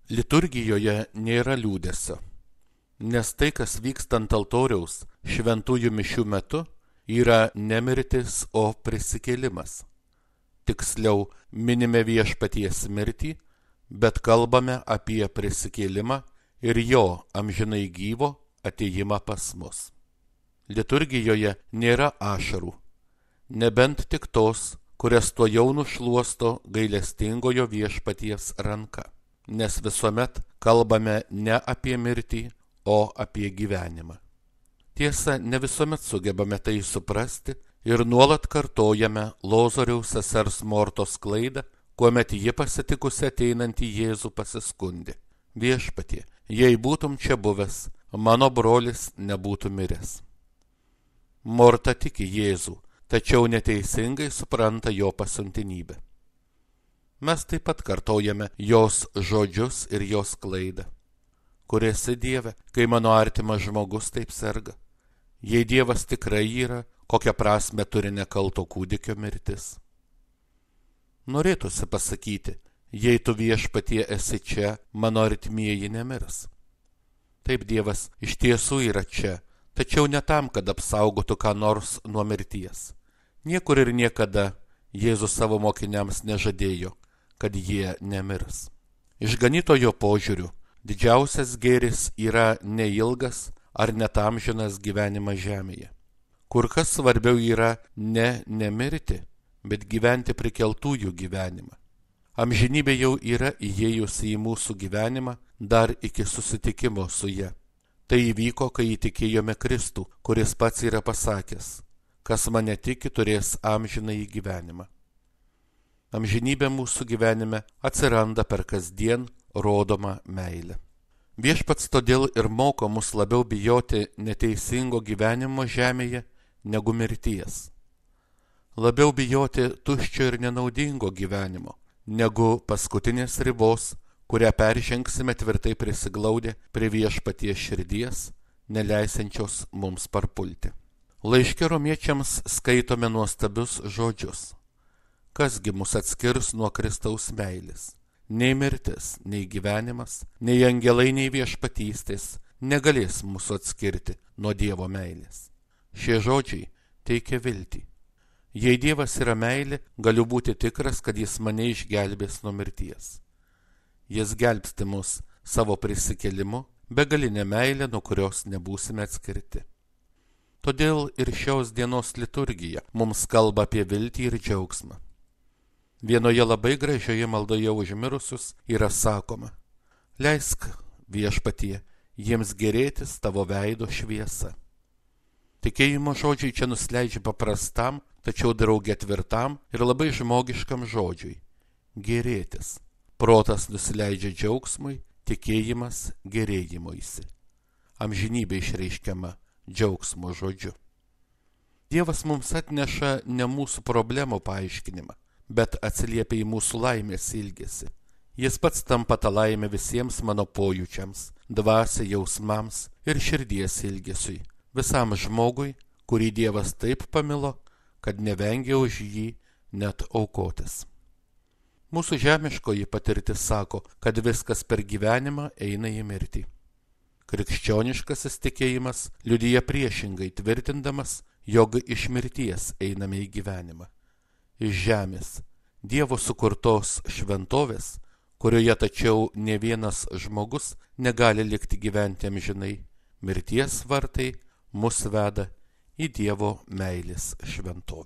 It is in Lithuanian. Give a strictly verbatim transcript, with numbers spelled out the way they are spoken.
Liturgijoje nėra liūdesio, nes tai, kas vyksta ant altoriaus šventųjų mišių metu, yra ne mirtis, o prisikėlimas. Tiksliau, minime viešpaties mirtį, bet kalbame apie prisikėlimą ir jo amžinai gyvo atėjimą pas mus. Liturgijoje nėra ašarų, nebent tik tos, kurias tuojau nušluosto gailestingojo viešpaties ranka, nes visuomet kalbame ne apie mirtį, o apie gyvenimą. Tiesa, ne visuomet sugebame tai suprasti ir nuolat kartojame Lozoriaus sesers Mortos klaidą, kuomet ji pasitikusi ateinantį Jėzų pasiskundė: Viešpatie, jei būtum čia buvęs, mano brolis nebūtų miręs. Morta tiki Jėzų, tačiau neteisingai supranta jo pasiuntinybę. Mes taip pat kartojame jos žodžius ir jos klaidą. Kur esi, Dieve, kai mano artimas žmogus taip serga? Jei Dievas tikrai yra, kokią prasmę turi nekalto kūdikio mirtis? Norėtųsi pasakyti, jei tu viešpatie esi čia, mano artimieji nemirs. Taip, Dievas iš tiesų yra čia, tačiau ne tam, kad apsaugotų ką nors nuo mirties. Niekur ir niekada Jėzus savo mokiniams nežadėjo, kad jie nemirs. Išganytojo požiūriu, didžiausias gėris yra neilgas ar net amžinas gyvenimas žemėje. Kur kas svarbiau yra ne nemirti, bet gyventi prikeltųjų gyvenimą. Amžinybė jau yra įėjusi į mūsų gyvenimą dar iki susitikimo su ja. Tai įvyko, kai įtikėjome Kristų, kuris pats yra pasakęs: kas mane tiki, turės amžinąjį gyvenimą. Amžinybė mūsų gyvenime atsiranda per kasdien rodomą meilę. Viešpats todėl ir moko mus labiau bijoti neteisingo gyvenimo žemėje negu mirties. Labiau bijoti tuščio ir nenaudingo gyvenimo, negu paskutinės ribos, kurią peržengsime tvirtai prisiglaudę prie viešpaties širdies, neleisiančios mums parpulti. Laiške romiečiams skaitome nuostabius žodžius: kasgi mus atskirs nuo Kristaus meilės? Nei mirtis, nei gyvenimas, nei angelai, nei viešpatystės negalės mūsų atskirti nuo Dievo meilės. Šie žodžiai teikia viltį. Jei Dievas yra meilė, galiu būti tikras, kad Jis mane išgelbės nuo mirties. Jis gelbsti mus savo prisikėlimu, begalinė meilė, nuo kurios nebūsime atskirti. Todėl ir šios dienos liturgija mums kalba apie viltį ir džiaugsmą. Vienoje labai gražioje maldoje už mirusius yra sakoma: leisk, viešpatie, jiems gerėtis tavo veido šviesa. Tikėjimo žodžiai čia nusileidžia paprastam, tačiau drauge tvirtam ir labai žmogiškam žodžiui – gerėtis. Protas nusileidžia džiaugsmui, tikėjimas gerėjimuisi. Amžinybė išreiškiama džiaugsmo žodžiu. Dievas mums atneša ne mūsų problemų paaiškinimą, bet atsiliepia į mūsų laimės ilgesį. Jis pats tampa tą laimę visiems mano pojūčiams, dvasiai, jausmams ir širdies ilgesiui, visam žmogui, kurį Dievas taip pamilo, kad nevengė už jį net aukotis. Mūsų žemiškoji patirtis sako, kad viskas per gyvenimą eina į mirtį. Krikščioniškasis tikėjimas liudija priešingai, tvirtindamas, jog iš mirties einame į gyvenimą. Iš žemės, Dievo sukurtos šventovės, kurioje tačiau ne vienas žmogus negali likti gyventi amžinai, mirties vartai mus veda į Dievo meilės šventovę.